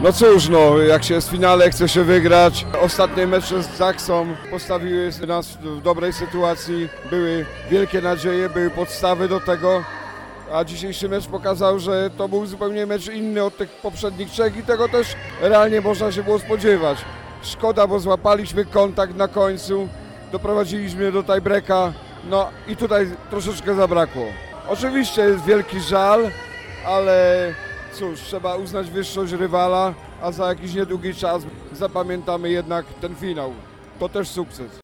No cóż, jak się jest w finale, chce się wygrać. Ostatnie mecze z Zaksą postawiły nas w dobrej sytuacji. Były wielkie nadzieje, były podstawy do tego. A dzisiejszy mecz pokazał, że to był zupełnie mecz inny od tych poprzednich trzech i tego też realnie można się było spodziewać. Szkoda, bo złapaliśmy kontakt na końcu, doprowadziliśmy do tiebreaka, no i tutaj troszeczkę zabrakło. Oczywiście jest wielki żal, ale cóż, trzeba uznać wyższość rywala, a za jakiś niedługi czas zapamiętamy jednak ten finał. To też sukces.